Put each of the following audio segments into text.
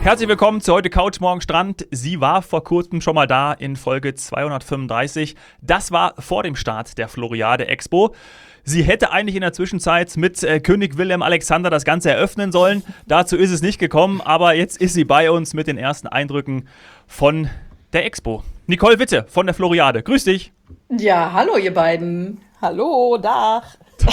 Herzlich willkommen zu heute Couch Morgen Strand. Sie war vor kurzem schon mal da in Folge 235. Das war vor dem Start der Floriade Expo. Sie hätte eigentlich in der Zwischenzeit mit König Wilhelm Alexander das Ganze eröffnen sollen. Dazu ist es nicht gekommen, aber jetzt ist sie bei uns mit den ersten Eindrücken von der Expo. Nicole Witte von der Floriade. Grüß dich. Ja, hallo ihr beiden. Hallo, Dach.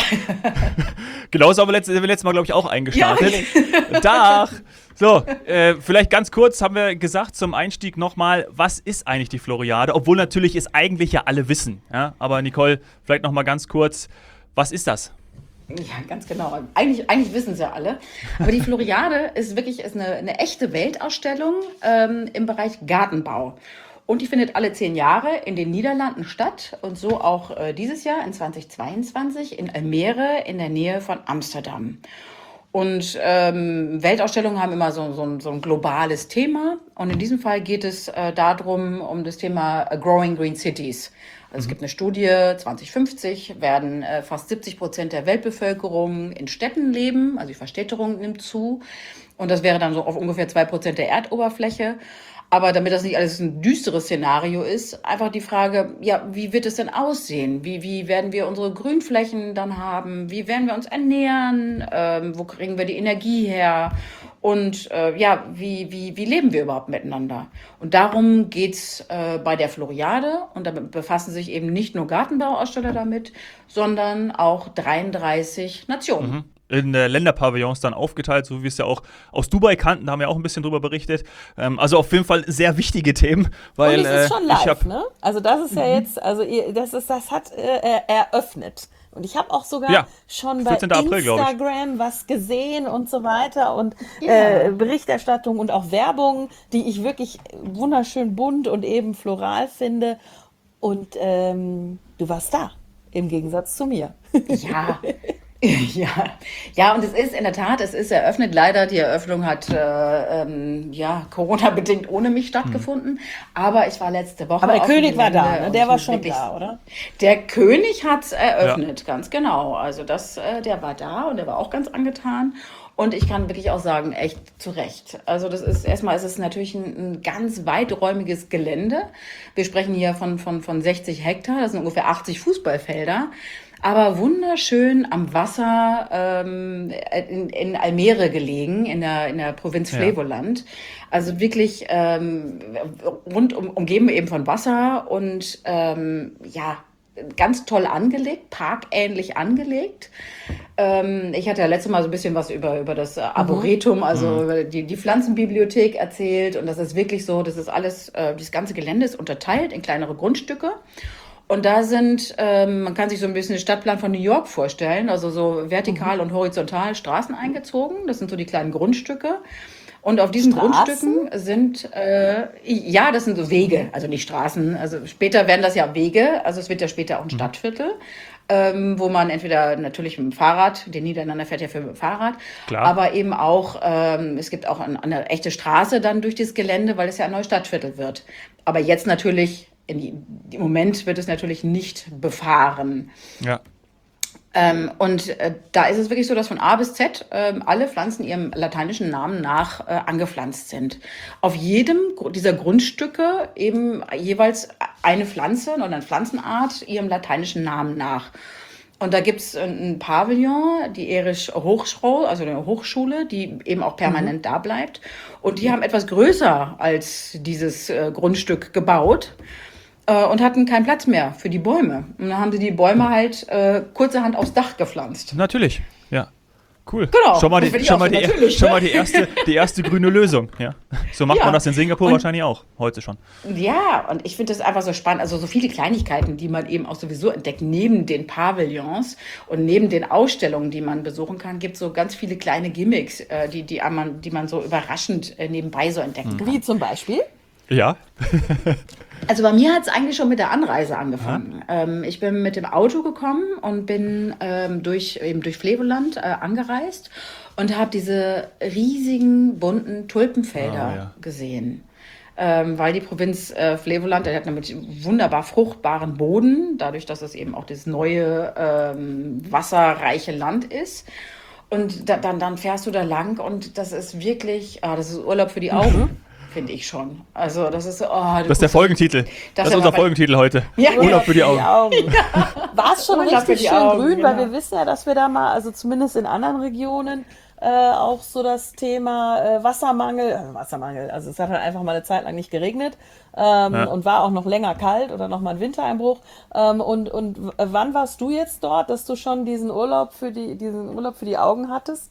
Genau, so haben wir letztes Mal, glaube ich, auch eingestartet. Ja. Dach. So, vielleicht ganz kurz haben wir gesagt zum Einstieg nochmal, was ist eigentlich die Floriade? Obwohl natürlich es eigentlich ja alle wissen. Ja? Aber Nicole, vielleicht nochmal ganz kurz, was ist das? Ja, ganz genau. Eigentlich wissen es ja alle. Aber die Floriade ist eine echte Weltausstellung im Bereich Gartenbau. Und die findet alle 10 Jahre in den Niederlanden statt und so auch dieses Jahr in 2022 in Almere in der Nähe von Amsterdam. Und Weltausstellungen haben immer so ein globales Thema. Und in diesem Fall geht es um das Thema Growing Green Cities. Also es gibt eine Studie, 2050 werden fast 70% der Weltbevölkerung in Städten leben. Also die Verstädterung nimmt zu. Und das wäre dann so auf ungefähr 2% der Erdoberfläche. Aber damit das nicht alles ein düsteres Szenario ist, einfach die Frage, ja, wie wird es denn aussehen? Wie werden wir unsere Grünflächen dann haben? Wie werden wir uns ernähren? Wo kriegen wir die Energie her? Und wie leben wir überhaupt miteinander? Und darum geht's bei der Floriade. Und da befassen sich eben nicht nur Gartenbauaussteller damit, sondern auch 33 Nationen. In Länderpavillons dann aufgeteilt, so wie wir es ja auch aus Dubai kannten, da haben wir auch ein bisschen drüber berichtet. Also auf jeden Fall sehr wichtige Themen, weil und es ist schon live, ne? Also das ist ja jetzt, also das hat eröffnet. Und ich habe auch sogar schon bei 14. April, Instagram was gesehen und so weiter und Berichterstattung und auch Werbung, die ich wirklich wunderschön bunt und eben floral finde. Und du warst da, im Gegensatz zu mir. Ja. Ja, und es ist in der Tat, es ist eröffnet. Leider, die Eröffnung hat Corona-bedingt ohne mich stattgefunden. Aber ich war letzte Woche. Aber der auf dem König war da, Gelände ne? und Der ich war muss schon wirklich- da, oder? Der König hat eröffnet, ganz genau. Also der war da und der war auch ganz angetan. Und ich kann wirklich auch sagen, echt zu Recht. Also es ist natürlich ein ganz weiträumiges Gelände. Wir sprechen hier von 60 Hektar, das sind ungefähr 80 Fußballfelder. Aber wunderschön am Wasser in Almere gelegen, in der Provinz Flevoland. Also wirklich umgeben eben von Wasser und ganz toll angelegt, parkähnlich angelegt. Ich hatte ja letztes Mal so ein bisschen was über das Arboretum, also über die Pflanzenbibliothek erzählt. Und das ist wirklich so, das ist alles, das ganze Gelände ist unterteilt in kleinere Grundstücke. Und da sind, man kann sich so ein bisschen den Stadtplan von New York vorstellen, also so vertikal und horizontal Straßen eingezogen. Das sind so die kleinen Grundstücke. Und auf diesen Grundstücken sind, das sind so Wege, also nicht Straßen. Also später werden das ja Wege, also es wird ja später auch ein Stadtviertel, wo man entweder natürlich mit dem Fahrrad, den Niederländer fährt ja für mit dem Fahrrad, Klar. aber eben auch, es gibt auch eine echte Straße dann durch das Gelände, weil es ja ein neues Stadtviertel wird. Aber jetzt natürlich, im Moment wird es natürlich nicht befahren. Ja. Da ist es wirklich so, dass von A bis Z alle Pflanzen ihrem lateinischen Namen nach angepflanzt sind. Auf jedem dieser Grundstücke eben jeweils eine Pflanze oder eine Pflanzenart ihrem lateinischen Namen nach. Und da gibt es ein Pavillon, die Erich Hochschule, also eine Hochschule, die eben auch permanent da bleibt. Und die haben etwas größer als dieses Grundstück gebaut. Und hatten keinen Platz mehr für die Bäume. Und dann haben sie die Bäume halt kurzerhand aufs Dach gepflanzt. Natürlich, ja. Cool. Genau. Schon mal Das finde ich auch so natürlich, die erste grüne Lösung. Ja. So macht Ja. man das in Singapur Und- wahrscheinlich auch, heute schon. Ja, und ich finde das einfach so spannend. Also so viele Kleinigkeiten, die man eben auch sowieso entdeckt, neben den Pavillons und neben den Ausstellungen, die man besuchen kann, gibt es so ganz viele kleine Gimmicks, die man so überraschend nebenbei so entdecken kann. Wie zum Beispiel? Ja. Also bei mir hat es eigentlich schon mit der Anreise angefangen. Ich bin mit dem Auto gekommen und bin durch Flevoland angereist und habe diese riesigen bunten Tulpenfelder gesehen. Weil die Provinz Flevoland, der hat nämlich wunderbar fruchtbaren Boden, dadurch, dass es eben auch das neue wasserreiche Land ist. Und dann fährst du da lang und das ist wirklich, das ist Urlaub für die Augen, finde ich schon. Also das ist, das ist der Folgentitel. Das ist unser Folgentitel heute. Ja, Urlaub für die Augen. War es schon Urlaub für richtig die schön Augen, grün, weil genau. wir wissen ja, dass wir da mal, also zumindest in anderen Regionen, auch so das Thema Wassermangel, also es hat halt einfach mal eine Zeit lang nicht geregnet und war auch noch länger kalt oder noch mal ein Wintereinbruch. Und wann warst du jetzt dort, dass du schon diesen Urlaub für die Augen hattest?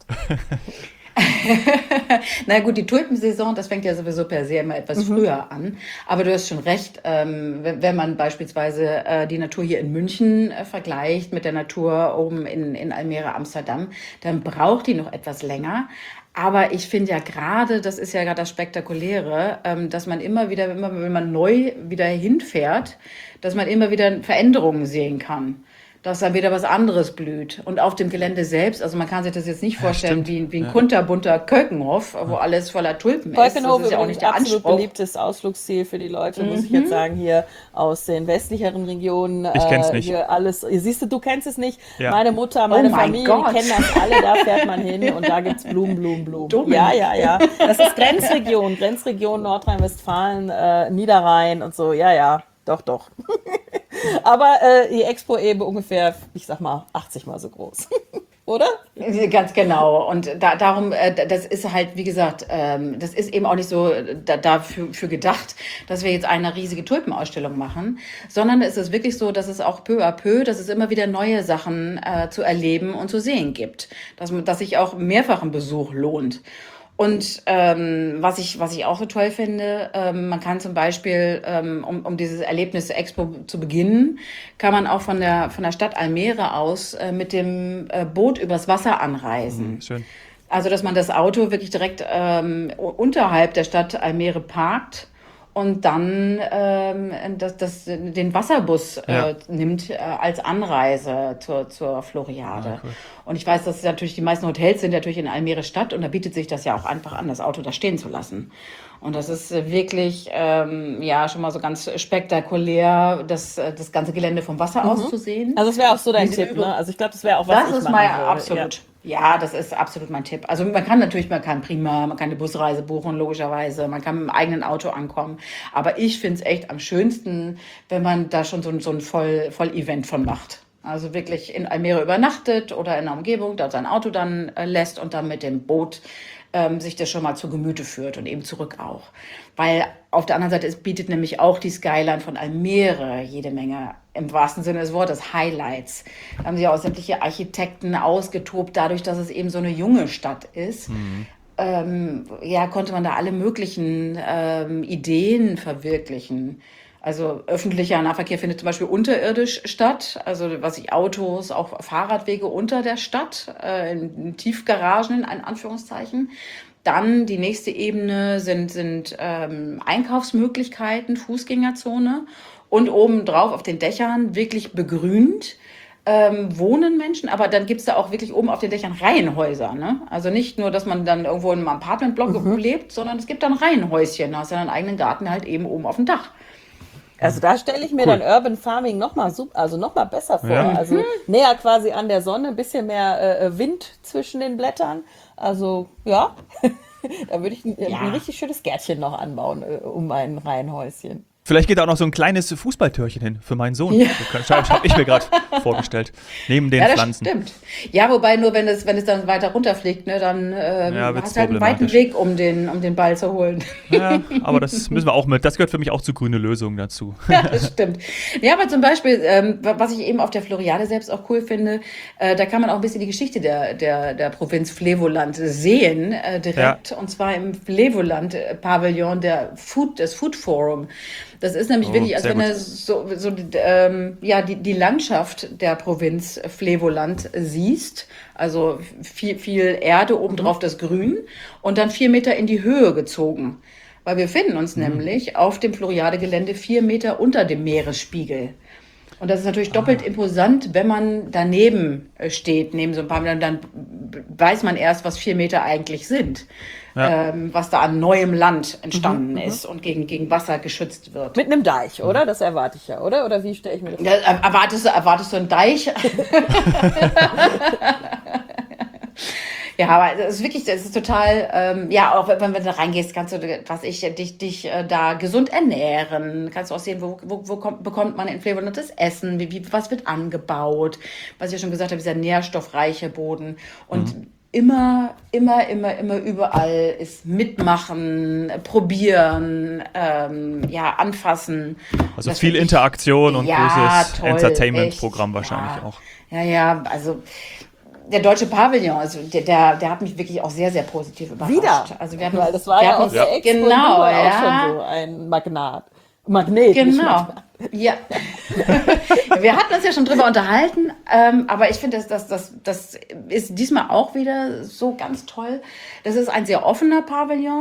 Na gut, die Tulpensaison, das fängt ja sowieso per se immer etwas früher an. Aber du hast schon recht, wenn man beispielsweise die Natur hier in München vergleicht mit der Natur oben in Almere, Amsterdam, dann braucht die noch etwas länger. Aber ich finde ja gerade, das ist ja gerade das Spektakuläre, dass man immer wieder, wenn man neu wieder hinfährt, dass man immer wieder Veränderungen sehen kann. Dass da wieder was anderes blüht. Und auf dem Gelände selbst, also man kann sich das jetzt nicht vorstellen wie ein kunterbunter Kölkenhof, wo alles voller Tulpen ist. Kölkenhof Das ist ja auch übrigens nicht der absolut Anspruch. beliebtes Ausflugsziel für die Leute, muss ich jetzt sagen, hier aus den westlicheren Regionen. Ich kenn's nicht. Hier alles, siehst du kennst es nicht. Ja. Meine Mutter, meine Oh mein Familie, Gott. die kennen das alle, da fährt man hin und da gibt's Blumen. Dumm. Ja. Das ist Grenzregion Nordrhein-Westfalen, Niederrhein und so, ja. Doch. Aber die Expo eben ungefähr, ich sag mal, 80 Mal so groß. Oder? Ganz genau. Und darum, das ist halt, wie gesagt, das ist eben auch nicht so dafür gedacht, dass wir jetzt eine riesige Tulpenausstellung machen, sondern es ist wirklich so, dass es auch peu à peu, dass es immer wieder neue Sachen zu erleben und zu sehen gibt. Dass sich auch mehrfachen Besuch lohnt. Und was ich auch so toll finde, man kann zum Beispiel, um dieses Erlebnis der Expo zu beginnen, kann man auch von der Stadt Almere aus mit dem Boot übers Wasser anreisen. Schön. Also dass man das Auto wirklich direkt unterhalb der Stadt Almere parkt und dann den Wasserbus nimmt als Anreise zur Floriade. Cool. Und ich weiß, dass natürlich die meisten Hotels sind natürlich in Almere Stadt und da bietet sich das ja auch einfach an, das Auto da stehen zu lassen. Und das ist wirklich schon mal so ganz spektakulär, das ganze Gelände vom Wasser aus zu sehen. Also das wäre auch so dein Tipp, ne? Also ich glaube, das wäre auch was Das ist mein absolut. Ja, das ist absolut mein Tipp. Also man kann eine Busreise buchen, logischerweise. Man kann mit dem eigenen Auto ankommen. Aber ich finde es echt am schönsten, wenn man da schon so ein Voll-Event von macht. Also wirklich in Almere übernachtet oder in der Umgebung, dort sein Auto dann lässt und dann mit dem Boot sich das schon mal zu Gemüte führt und eben zurück auch. Weil auf der anderen Seite bietet nämlich auch die Skyline von Almere jede Menge, im wahrsten Sinne des Wortes, Highlights. Da haben sich auch sämtliche Architekten ausgetobt, dadurch, dass es eben so eine junge Stadt ist. Konnte man da alle möglichen Ideen verwirklichen. Also öffentlicher Nahverkehr findet zum Beispiel unterirdisch statt, also Autos, auch Fahrradwege unter der Stadt, in Tiefgaragen in Anführungszeichen. Dann die nächste Ebene sind Einkaufsmöglichkeiten, Fußgängerzone und obendrauf auf den Dächern wirklich begrünt. Wohnen Menschen, aber dann gibt's da auch wirklich oben auf den Dächern Reihenhäuser. Ne? Also nicht nur, dass man dann irgendwo in einem Apartmentblock lebt, sondern es gibt dann Reihenhäuschen, da hast du deinen eigenen Garten halt eben oben auf dem Dach. Also da stelle ich mir dann Urban Farming noch mal besser vor. Ja. Also näher quasi an der Sonne, ein bisschen mehr Wind zwischen den Blättern. Also ja, da würde ich ein richtig schönes Gärtchen noch anbauen um mein Reihenhäuschen. Vielleicht geht da auch noch so ein kleines Fußballtürchen hin für meinen Sohn. Ja. Das habe ich mir gerade vorgestellt. Neben den Pflanzen. Stimmt. Ja, wobei nur, wenn es dann weiter runterfliegt, ne, dann hast du halt einen weiten Weg, um den Ball zu holen. Ja, aber das müssen wir auch mit. Das gehört für mich auch zu grüne Lösungen dazu. Ja, das stimmt. Ja, aber zum Beispiel, was ich eben auf der Floriade selbst auch cool finde, da kann man auch ein bisschen die Geschichte der Provinz Flevoland sehen, direkt. Ja. Und zwar im Flevoland-Pavillon des Food Forum. Das ist nämlich wirklich, als wenn du die Landschaft der Provinz Flevoland siehst. Also viel Erde, obendrauf das Grün und dann 4 Meter in die Höhe gezogen. Weil wir befinden uns nämlich auf dem Floriade-Gelände 4 Meter unter dem Meeresspiegel. Und das ist natürlich doppelt imposant, wenn man daneben steht, neben so ein paar Metern, dann weiß man erst, was 4 Meter eigentlich sind. Ja. Was da an neuem Land entstanden ist und gegen Wasser geschützt wird. Mit einem Deich, oder? Das erwarte ich ja, oder? Oder wie stelle ich mir das vor? Erwartest du einen Deich? Ja, aber das ist wirklich, das ist total, ja, auch wenn du da reingehst, kannst du, dich da gesund ernähren. Kannst du auch sehen, bekommt man inflationiertes Essen, was wird angebaut. Was ich ja schon gesagt habe, dieser nährstoffreiche Boden. Und immer überall ist mitmachen, probieren, ja, anfassen. Also Das viel find ich, Interaktion und ja, großes toll, Entertainment-Programm echt, wahrscheinlich ja. auch. Ja, also der Deutsche Pavillon, also der hat mich wirklich auch sehr, sehr positiv überrascht. Wieder. Also wir hatten, Weil das war wir ja hatten auf der Expo in genau, Dubai auch schon ja, so ein Magnet, nicht genau. Magnat. Ja, wir hatten uns ja schon drüber unterhalten, aber ich finde, das ist diesmal auch wieder so ganz toll. Das ist ein sehr offener Pavillon,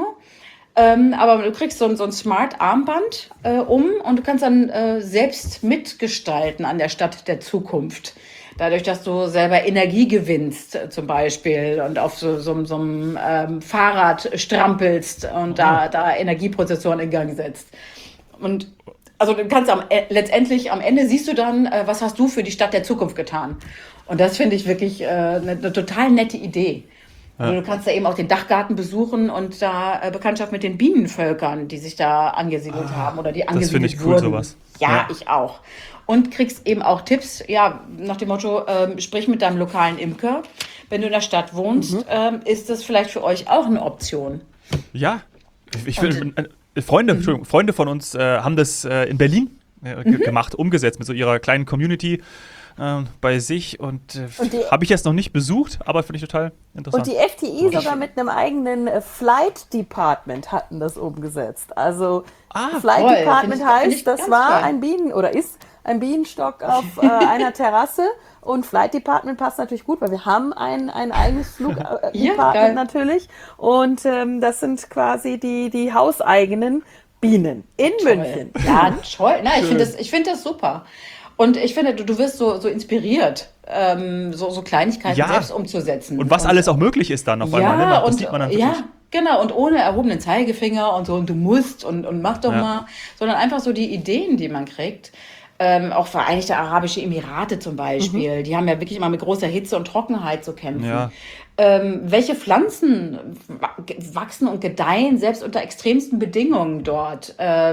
aber du kriegst so ein Smart-Armband und du kannst dann selbst mitgestalten an der Stadt der Zukunft. Dadurch, dass du selber Energie gewinnst, zum Beispiel, und auf so einem Fahrrad strampelst und da Energieprozessoren in Gang setzt. Und also du kannst letztendlich am Ende siehst du dann, was hast du für die Stadt der Zukunft getan. Und das finde ich wirklich eine total nette Idee. Also du kannst da eben auch den Dachgarten besuchen und da Bekanntschaft mit den Bienenvölkern, die sich da angesiedelt haben oder die Das finde angesiedelt ich cool, wurden. sowas. Ja, ich auch. Und kriegst eben auch Tipps, ja, nach dem Motto, sprich mit deinem lokalen Imker. Wenn du in der Stadt wohnst, ist das vielleicht für euch auch eine Option. Ja, ich will, Freunde von uns haben das in Berlin gemacht, umgesetzt mit so ihrer kleinen Community bei sich und habe ich jetzt noch nicht besucht, aber finde ich total interessant. Und die FTI sogar mit einem eigenen Flight Department hatten das umgesetzt. Also Flight toll. Department Find ich heißt, das ganz war toll. ein Bienen oder ist ein Bienenstock auf einer Terrasse. Und Flight Department passt natürlich gut, weil wir haben ein eigenes Flug Department geil. natürlich. Und das sind quasi die hauseigenen Bienen in München. Ja, toll. Nein, ich finde das super. Und ich finde, du wirst so inspiriert, so Kleinigkeiten Ja. selbst umzusetzen. Und was alles auch möglich ist dann auf einmal, ne? Das sieht man dann wirklich. ja, genau. Und ohne erhobenen Zeigefinger und so, und du musst und mach doch Ja. mal, sondern einfach so die Ideen, die man kriegt. Auch Vereinigte Arabische Emirate zum Beispiel, die haben ja wirklich immer mit großer Hitze und Trockenheit zu kämpfen. Ja. Welche Pflanzen wachsen und gedeihen selbst unter extremsten Bedingungen dort?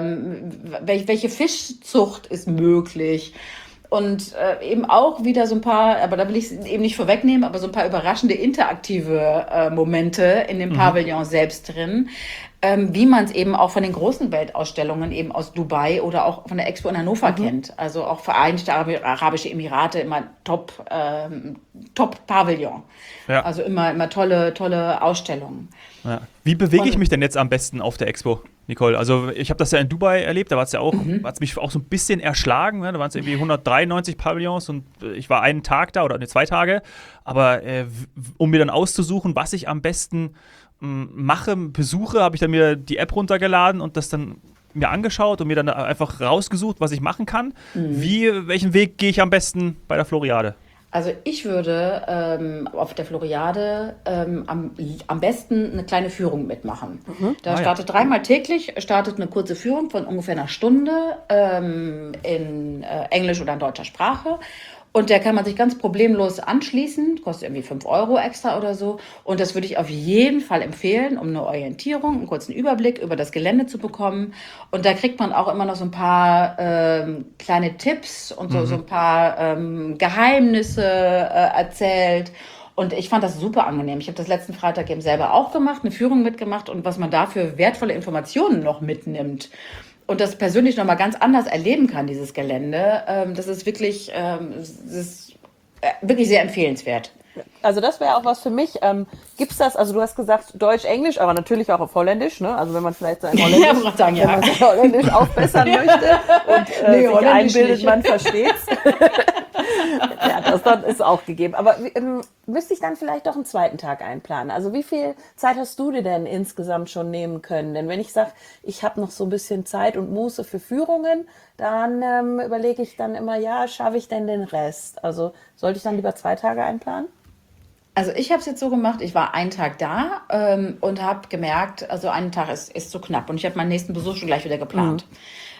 Welche Fischzucht ist möglich? Und eben auch wieder so ein paar, aber da will ich es eben nicht vorwegnehmen, aber so ein paar überraschende interaktive Momente in dem Pavillon selbst drin, wie man es eben auch von den großen Weltausstellungen eben aus Dubai oder auch von der Expo in Hannover kennt. Also auch Vereinigte Arabische Emirate immer Top-Pavillon. Ja. Also immer tolle Ausstellungen. Ja. Wie bewege ich mich denn jetzt am besten auf der Expo, Nicole? Also ich habe das ja in Dubai erlebt, da war es ja auch, hat es mich auch so ein bisschen erschlagen, ne? Da waren es irgendwie 193 Pavillons und ich war einen Tag da oder 2 Tage, aber um mir dann auszusuchen, was ich am besten besuche, habe ich dann mir die App runtergeladen und das dann mir angeschaut und mir dann einfach rausgesucht, was ich machen kann. Welchen Weg gehe ich am besten bei der Floriade? Also ich würde auf der Floriade am besten eine kleine Führung mitmachen. Da startet 3-mal täglich eine kurze Führung von ungefähr einer Stunde in Englisch oder in deutscher Sprache. Und der kann man sich ganz problemlos anschließen, kostet irgendwie 5 Euro extra oder so. Und das würde ich auf jeden Fall empfehlen, um eine Orientierung, einen kurzen Überblick über das Gelände zu bekommen. Und da kriegt man auch immer noch so ein paar kleine Tipps und so ein paar Geheimnisse erzählt. Und ich fand das super angenehm. Ich habe das letzten Freitag eben selber auch gemacht, eine Führung mitgemacht und was man da für wertvolle Informationen noch mitnimmt. Und das persönlich nochmal ganz anders erleben kann, dieses Gelände, das ist wirklich sehr empfehlenswert. Also das wäre auch was für mich. Gibt's das, also du hast gesagt Deutsch, Englisch, aber natürlich auch auf Holländisch, ne? Also wenn man vielleicht sein Holländisch, Ja, muss sagen, ja. wenn man sein Holländisch aufbessern möchte und sich Holländisch einbildet, nicht. man versteht's. Ja, das dann ist auch gegeben. Aber müsste ich dann vielleicht doch einen zweiten Tag einplanen? Also wie viel Zeit hast du dir denn insgesamt schon nehmen können? Denn wenn ich sage, ich habe noch so ein bisschen Zeit und Muße für Führungen, dann überlege ich dann immer, ja, schaffe ich denn den Rest? Also sollte ich dann lieber 2 Tage einplanen? Also ich habe es jetzt so gemacht, ich war einen Tag da und habe gemerkt, also ein Tag ist zu knapp und ich habe meinen nächsten Besuch schon gleich wieder geplant.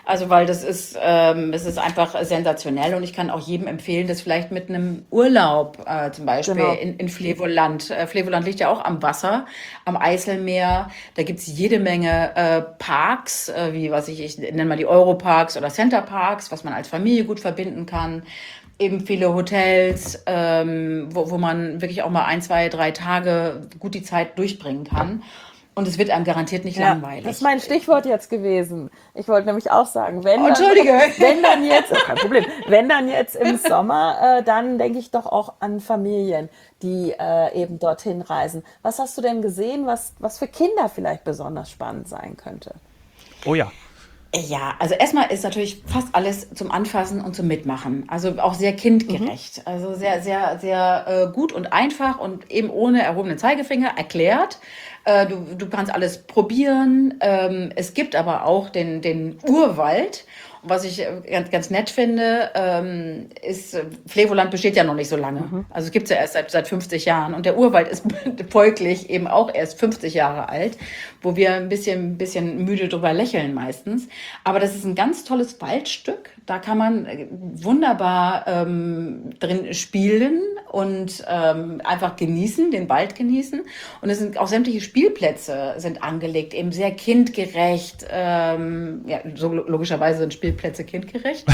Also, weil es ist einfach sensationell und ich kann auch jedem empfehlen, das vielleicht mit einem Urlaub, zum Beispiel Genau. in Flevoland. Flevoland liegt ja auch am Wasser, am Eiselmeer. Da gibt's jede Menge Parks, wie ich nenne mal die Europarks oder Centerparks, was man als Familie gut verbinden kann. Eben viele Hotels, wo man wirklich auch mal 1, 2, 3 Tage gut die Zeit durchbringen kann. Und es wird einem garantiert nicht Ja, langweilig. das ist mein Stichwort jetzt gewesen. Ich wollte nämlich auch sagen, wenn Oh, dann, Entschuldige. wenn dann jetzt, kein Problem, wenn dann jetzt im Sommer, dann denke ich doch auch an Familien, die eben dorthin reisen. Was hast du denn gesehen, was für Kinder vielleicht besonders spannend sein könnte? Oh ja. Ja, also erstmal ist natürlich fast alles zum Anfassen und zum Mitmachen. Also auch sehr kindgerecht. Also sehr, sehr, sehr gut und einfach und eben ohne erhobenen Zeigefinger erklärt. Du kannst alles probieren. Es gibt aber auch den Urwald. Und was ich ganz, ganz nett finde, ist, Flevoland besteht ja noch nicht so lange. Also es gibt es ja erst seit 50 Jahren. Und der Urwald ist folglich eben auch erst 50 Jahre alt, wo wir ein bisschen müde drüber lächeln meistens. Aber das ist ein ganz tolles Waldstück. Da kann man wunderbar drin spielen und einfach genießen, den Wald genießen. Und es sind auch sämtliche Spielplätze sind angelegt, eben sehr kindgerecht. Ja, so logischerweise sind Spielplätze kindgerecht.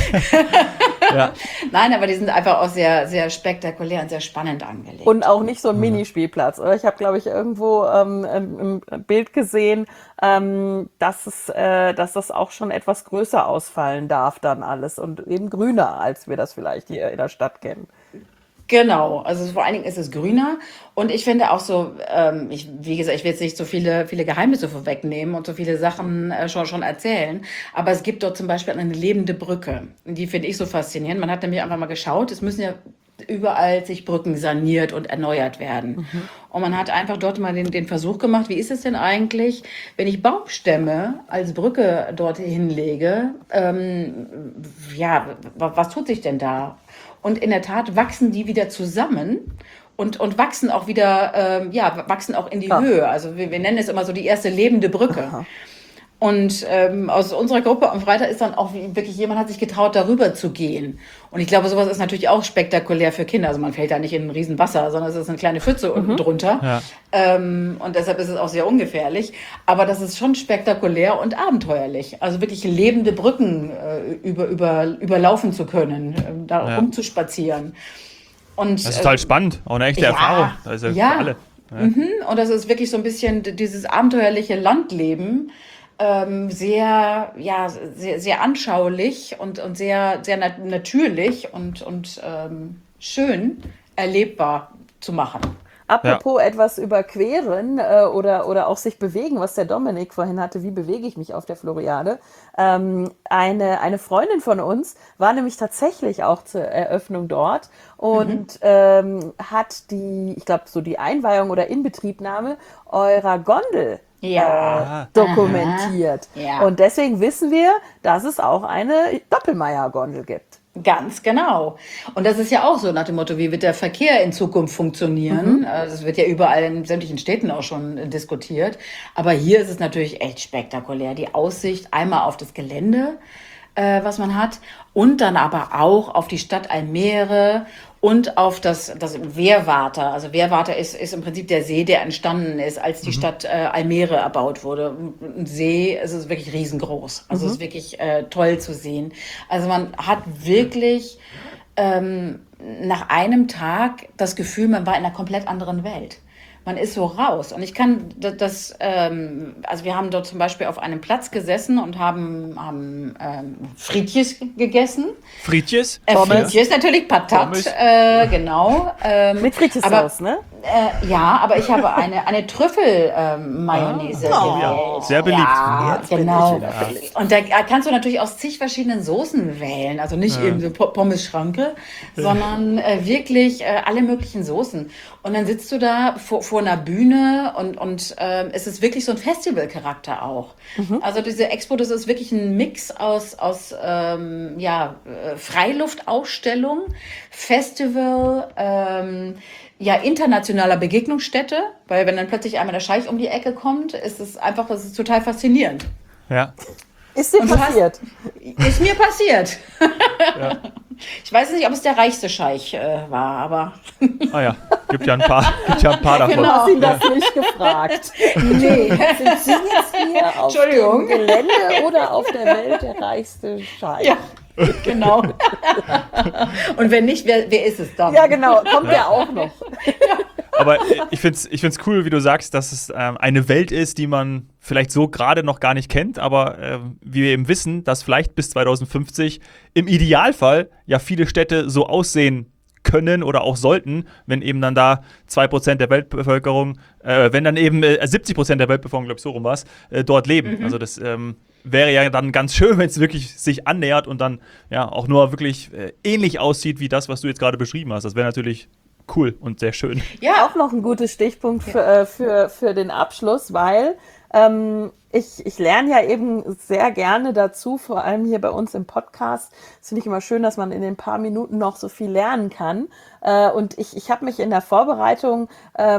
Ja. Nein, aber die sind einfach auch sehr, sehr spektakulär und sehr spannend angelegt. Und auch nicht so ein Minispielplatz, oder? Ich habe, glaube ich, irgendwo im Bild gesehen, dass das auch schon etwas größer ausfallen darf dann alles und eben grüner, als wir das vielleicht hier in der Stadt kennen. Genau, also vor allen Dingen ist es grüner und ich finde auch so, wie gesagt, ich will jetzt nicht so viele Geheimnisse vorwegnehmen und so viele Sachen schon erzählen, aber es gibt dort zum Beispiel eine lebende Brücke. Die finde ich so faszinierend. Man hat nämlich einfach mal geschaut, es müssen ja überall sich Brücken saniert und erneuert werden. Und man hat einfach dort mal den Versuch gemacht, wie ist es denn eigentlich, wenn ich Baumstämme als Brücke dort hinlege, ja, was tut sich denn da? Und in der Tat wachsen die wieder zusammen und wachsen auch wieder, wachsen auch in die Ach. Höhe. Also wir nennen es immer so die erste lebende Brücke. Aha. Und aus unserer Gruppe am Freitag ist dann auch wirklich jemand hat sich getraut, darüber zu gehen. Und ich glaube, sowas ist natürlich auch spektakulär für Kinder. Also man fällt da nicht in ein Riesenwasser, sondern es ist eine kleine Pfütze unten drunter. Ja. Und deshalb ist es auch sehr ungefährlich. Aber das ist schon spektakulär und abenteuerlich. Also wirklich lebende Brücken überlaufen zu können, da Ja. rumzuspazieren. Und, Das ist total spannend. Auch eine echte Erfahrung. Also ja. für alle. Und das ist wirklich so ein bisschen dieses abenteuerliche Landleben, sehr, sehr anschaulich und sehr, sehr natürlich und schön erlebbar zu machen. Apropos etwas überqueren oder auch sich bewegen, was der Dominik vorhin hatte, wie bewege ich mich auf der Floriade? Eine Freundin von uns war nämlich tatsächlich auch zur Eröffnung dort und hat ich glaube, so die Einweihung oder Inbetriebnahme eurer Gondel Ja. dokumentiert. Aha. Ja. Und deswegen wissen wir, dass es auch eine Doppelmayr-Gondel gibt. Ganz genau. Und das ist ja auch so nach dem Motto, wie wird der Verkehr in Zukunft funktionieren? Das wird ja überall in sämtlichen Städten auch schon diskutiert. Aber hier ist es natürlich echt spektakulär. Die Aussicht einmal auf das Gelände, was man hat, und dann aber auch auf die Stadt Almere und auf das Wehrwater. Also Wehrwater ist im Prinzip der See, der entstanden ist, als die Stadt Almere erbaut wurde. Ein See, es ist wirklich riesengroß. Also es ist wirklich toll zu sehen. Also man hat wirklich nach einem Tag das Gefühl, man war in einer komplett anderen Welt. Man ist so raus. Und ich kann also wir haben dort zum Beispiel auf einem Platz gesessen und haben Frietjes gegessen. Frietjes? Frietjes natürlich, Patat, Pommes. Genau. Mit Frittesauce, ne? Ja, aber ich habe eine Trüffel-Mayonnaise gewählt. Sehr beliebt. Ja, Jetzt bin genau. ich wieder verliebt. Und da kannst du natürlich aus zig verschiedenen Soßen wählen. Also nicht eben so Pommes-Schranke, sondern wirklich alle möglichen Soßen. Und dann sitzt du da vor einer Bühne und es ist wirklich so ein Festivalcharakter auch. Also diese Expo, das ist wirklich ein Mix aus Freiluftausstellung, Festival, internationaler Begegnungsstätte, weil wenn dann plötzlich einmal der Scheich um die Ecke kommt, ist es total faszinierend. Ja. Ist dir Und du passiert? Ist mir passiert. Ja. Ich weiß nicht, ob es der reichste Scheich war, aber Ah ja, gibt ja ein paar davon. Du hast ihn das nicht gefragt. nee. Sind Sie jetzt hier auf Entschuldigung. dem Gelände oder auf der Welt der reichste Scheich? Ja, genau. Und wenn nicht, wer ist es dann? Ja, genau. Kommt der auch noch? Aber ich find's cool, wie du sagst, dass es eine Welt ist, die man vielleicht so gerade noch gar nicht kennt, aber wie wir eben wissen, dass vielleicht bis 2050 im Idealfall ja viele Städte so aussehen können oder auch sollten, wenn eben dann da 2% der Weltbevölkerung, wenn dann eben 70% der Weltbevölkerung, glaube ich, so rum war es, dort leben. Also das wäre ja dann ganz schön, wenn es wirklich sich annähert und dann ja auch nur wirklich ähnlich aussieht wie das, was du jetzt gerade beschrieben hast. Das wäre natürlich cool und sehr schön. Ja, Auch noch ein guter Stichpunkt für den Abschluss, weil ich lerne ja eben sehr gerne dazu, vor allem hier bei uns im Podcast. Das finde ich immer schön, dass man in den paar Minuten noch so viel lernen kann. Und ich habe mich in der Vorbereitung,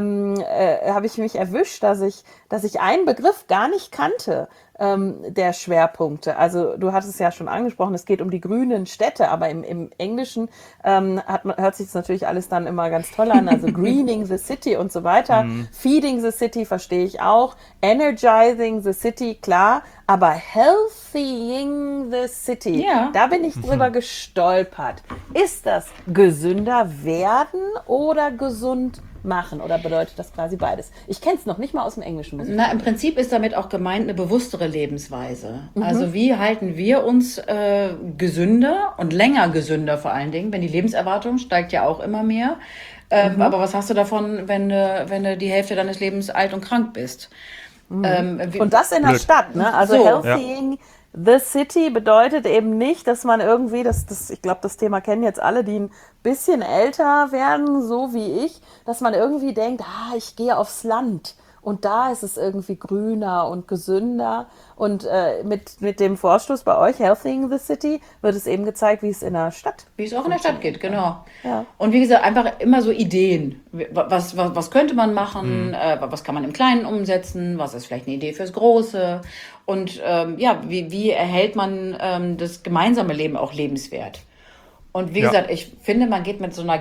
habe ich mich erwischt, dass ich einen Begriff gar nicht kannte, der Schwerpunkte. Also du hattest es ja schon angesprochen, es geht um die grünen Städte, aber im Englischen hört sich das natürlich alles dann immer ganz toll an, also Greening the City und so weiter. Feeding the City verstehe ich auch, Energizing the City, klar, aber Healthying the City, Ja. da bin ich drüber gestolpert. Ist das gesünder werden oder gesund machen oder bedeutet das quasi beides? Ich kenne es noch nicht mal aus dem Englischen. Muss ich im Prinzip ist damit auch gemeint eine bewusstere Lebensweise. Also wie halten wir uns gesünder und länger gesünder vor allen Dingen, wenn die Lebenserwartung steigt ja auch immer mehr. Aber was hast du davon, wenn du die Hälfte deines Lebens alt und krank bist? Und das in der Blöd. Stadt, ne? Also So. Healthying the City bedeutet eben nicht, dass man irgendwie, ich glaube, das Thema kennen jetzt alle, die ein bisschen älter werden, so wie ich, dass man irgendwie denkt, ich gehe aufs Land und da ist es irgendwie grüner und gesünder. Und mit dem Vorstoß bei euch, Healthying the City, wird es eben gezeigt, wie es in der Stadt. Wie es auch in der Stadt geht, genau. Ja. Und wie gesagt, einfach immer so Ideen. Was könnte man machen? Was kann man im Kleinen umsetzen? Was ist vielleicht eine Idee fürs Große? Und wie erhält man das gemeinsame Leben auch lebenswert? Und wie gesagt, ich finde, man geht mit so einer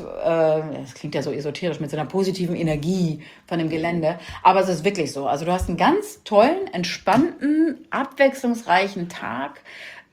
das klingt ja so esoterisch, mit so einer positiven Energie von dem Gelände. Aber es ist wirklich so. Also du hast einen ganz tollen, entspannten, abwechslungsreichen Tag,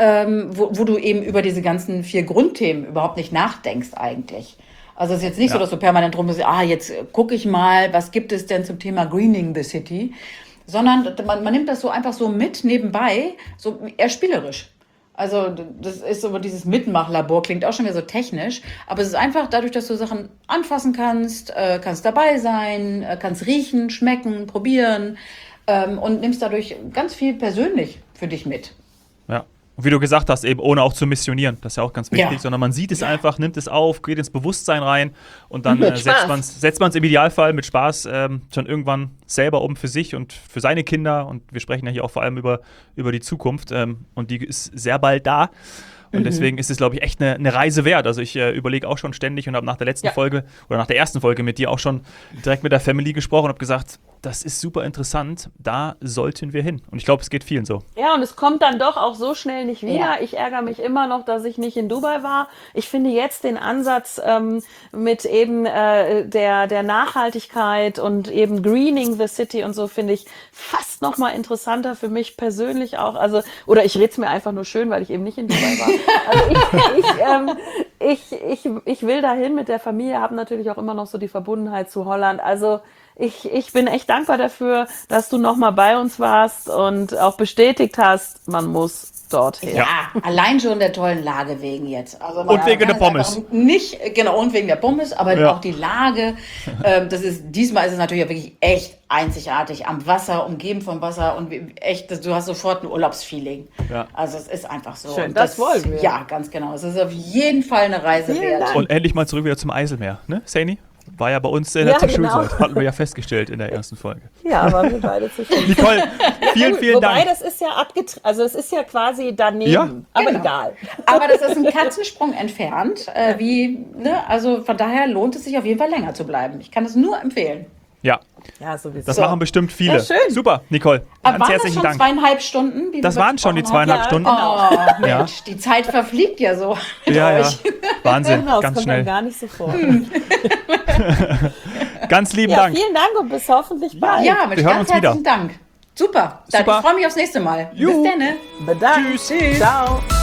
wo du eben über diese ganzen 4 Grundthemen überhaupt nicht nachdenkst eigentlich. Also es ist jetzt nicht so, dass du permanent drum bist, jetzt gucke ich mal, was gibt es denn zum Thema Greening the City, sondern man nimmt das so einfach so mit nebenbei, so eher spielerisch. Also das ist so dieses Mitmachlabor, klingt auch schon wieder so technisch, aber es ist einfach dadurch, dass du Sachen anfassen kannst, kannst dabei sein, kannst riechen, schmecken, probieren und nimmst dadurch ganz viel persönlich für dich mit. Ja. Und wie du gesagt hast, eben ohne auch zu missionieren, das ist ja auch ganz wichtig, Ja. sondern man sieht es einfach, nimmt es auf, geht ins Bewusstsein rein und dann Mit setzt Spaß. man es im Idealfall mit Spaß schon irgendwann selber um für sich und für seine Kinder. Und wir sprechen ja hier auch vor allem über die Zukunft und die ist sehr bald da. Und deswegen ist es, glaube ich, echt eine Reise wert. Also ich überlege auch schon ständig und habe nach der letzten Folge oder nach der ersten Folge mit dir auch schon direkt mit der Family gesprochen und habe gesagt, das ist super interessant, da sollten wir hin. Und ich glaube, es geht vielen so. Ja, und es kommt dann doch auch so schnell nicht wieder. Ja. Ich ärgere mich immer noch, dass ich nicht in Dubai war. Ich finde jetzt den Ansatz mit eben der Nachhaltigkeit und eben Greening the City und so, finde ich fast noch mal interessanter für mich persönlich auch. Also, oder ich rede es mir einfach nur schön, weil ich eben nicht in Dubai war. Also ich will dahin mit der Familie, habe natürlich auch immer noch so die Verbundenheit zu Holland. Also ich bin echt dankbar dafür, dass du noch mal bei uns warst und auch bestätigt hast, man muss dorthin. Ja, allein schon der tollen Lage wegen jetzt. Also Und wegen der kann es Pommes. einfach Nicht, genau, und wegen der Pommes, aber Ja. auch die Lage. Diesmal ist es natürlich auch wirklich echt einzigartig am Wasser, umgeben vom Wasser und echt, du hast sofort ein Urlaubsfeeling. Ja. Also es ist einfach so. Schön, Und das wollen wir. Ja, ganz genau. Es ist auf jeden Fall eine Reise Vielen wert. Dank. Und endlich mal zurück wieder zum Eiselmeer, ne, Saini? War ja bei uns in der Ja, Schulzeit, genau. hatten wir ja festgestellt in der ersten Folge. Ja, aber wir beide zu schön. Nicole, vielen Wobei, Dank. das ist ja also es ist ja quasi daneben, Ja. aber Genau. egal. Aber das ist ein Katzensprung entfernt. Also von daher lohnt es sich auf jeden Fall länger zu bleiben. Ich kann es nur empfehlen. Ja, Ja, sowieso. das machen bestimmt viele. Ja, schön. Super, Nicole. Aber Ganz waren das herzlichen schon Dank. 2,5 Stunden? wie Das wir waren schon die gesprochen haben? 2,5 Stunden. Oh, Ja. Mensch, die Zeit verfliegt ja so mit Ja, ja. euch. Wahnsinn, Genau, das ganz kommt schnell. dann gar nicht so vor. Ganz lieben Ja, Dank. vielen Dank und bis hoffentlich bald. Ja, Mensch, Wir hören ganz uns wieder. herzlichen Dank. Super. Dann, Super. ich freue mich aufs nächste Mal. Juhu. Bis dann. Ne? Bedankt. Tschüss. Ciao.